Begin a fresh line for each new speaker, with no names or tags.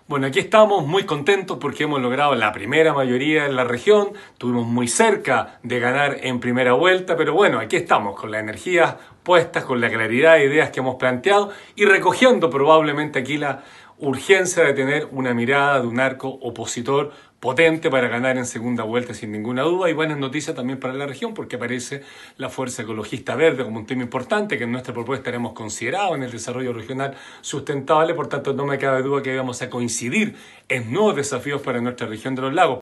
Bueno, aquí estamos muy contentos porque hemos logrado la primera mayoría en la región, estuvimos muy cerca de ganar en primera vuelta, pero bueno, aquí estamos con las energías puestas, con la claridad de ideas que hemos planteado y recogiendo probablemente aquí la urgencia de tener una mirada de un arco opositor potente para ganar en segunda vuelta sin ninguna duda, y buenas noticias también para la región porque aparece la Fuerza Ecologista Verde como un tema importante que en nuestra propuesta hemos considerado en el desarrollo regional sustentable. Por tanto, no me cabe duda que vamos a coincidir en nuevos desafíos para nuestra región de los lagos.